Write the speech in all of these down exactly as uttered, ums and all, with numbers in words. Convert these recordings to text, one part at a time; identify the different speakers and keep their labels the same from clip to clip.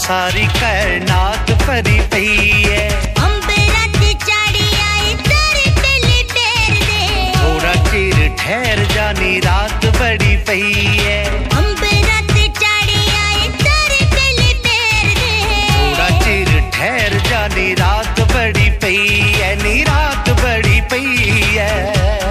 Speaker 1: सारी कायनात भरी पई है।
Speaker 2: अंबरात चाड़ी आए तारे पहले पैर दे,
Speaker 1: थोड़ा चिर ठहर जानी रात बड़ी पई है।
Speaker 2: अंबरात चाड़ी आए तारे पहले पैर दे,
Speaker 1: थोड़ा चिर ठहर जानी रात बड़ी पई है, नी रात बड़ी पई है।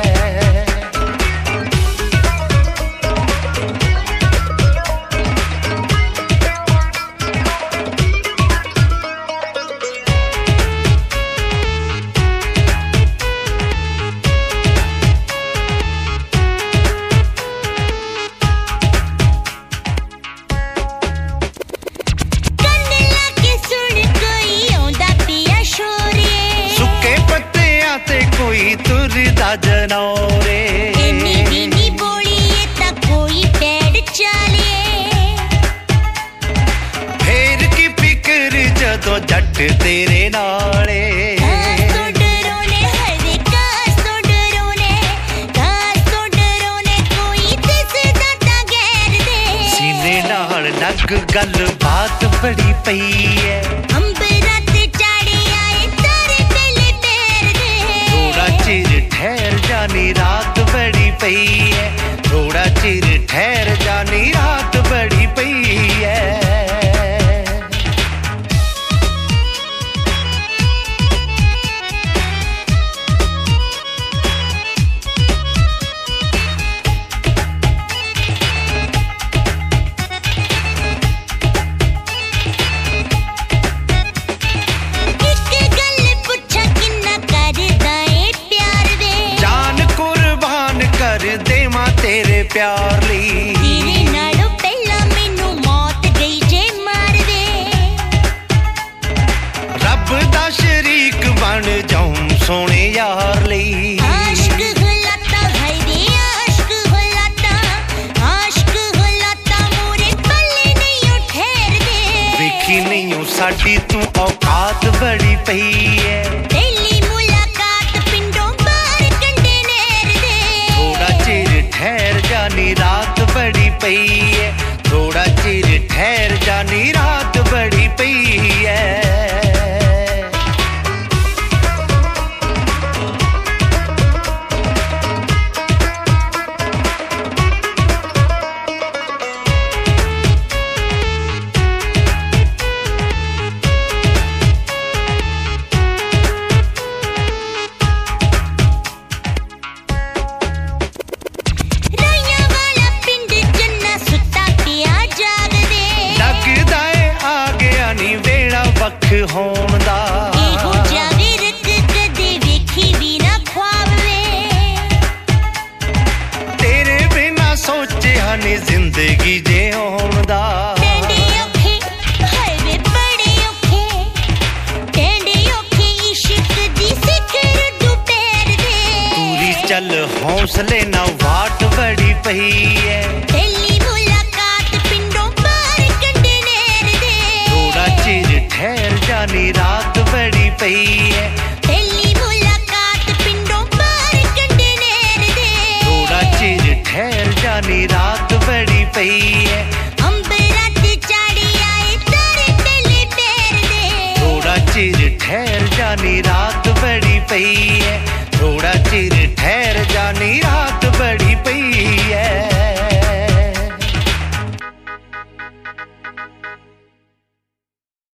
Speaker 1: कोई तुरदा जनौरे
Speaker 2: इन्नी दीनी बोलिए ता कोई पैड़ चालिए,
Speaker 1: फेर की फिक्र जदों जट तेरे नाले।
Speaker 2: घास तो डरो ने हरे घास तो डरो ने, घास तो डरो ने कोई दिसदा ता गैर दे,
Speaker 1: सीने नाल लग गल बात बड़ी पई है।
Speaker 2: अंबरात चाड़ी आए तारे पहले पैर दे,
Speaker 1: थोड़ा चिर ठहर जानी रात बड़ी पई है, थोड़ा चिर ठहर जानी रात बड़ी पई है। देवा तेरे प्यार ली,
Speaker 2: तेरे नालों पहला मैनू मौत गई जे मार दे,
Speaker 1: रब दा शरीक बन जाऊं सोने यार ली।
Speaker 2: आशिक हुलाता है रे आशिक हुलाता, आशिक हुलाता मोरे पल्ले नहीं ठहर दे,
Speaker 1: देखी नहीं हूं साडी तू औकात बड़ी पई है।
Speaker 2: पहली मुलाकात पिंडों बाहर कंडे नेर दे,
Speaker 1: थोड़ा चिर ठहर जानी रात बड़ी पई है, थोड़ा चिर ठहर जानी रात बड़ी पई है। वख होण दा
Speaker 2: इहो जावे रख कदे वेखी भी ना ख्वाब वे,
Speaker 1: तेरे बिना सोचे हनी जिंदगी जे होण दा।
Speaker 2: टेंडे औखे हाय वे बड़े औखे, टेंडे औखे इश्क दी सिखर दुपहर दे,
Speaker 1: पूरी चल हौसले ना वाट बड़ी पई है।
Speaker 2: पहली मुलाकात पिंडों बाहर कंडे नेर दे,
Speaker 1: थोड़ा चिर ठहर जानी रात बड़ी पई है,
Speaker 2: पहली मुलाकात पिंडों बाहर कंडे नेर दे,
Speaker 1: थोड़ा चिर ठहर जानी रात बड़ी पई है।
Speaker 2: अंबरात चाड़ी आए तारे पहले पैर दे,
Speaker 1: थोड़ा चिर ठहर जानी रात बड़ी पई है, थोड़ा चिर ठहर जानी रात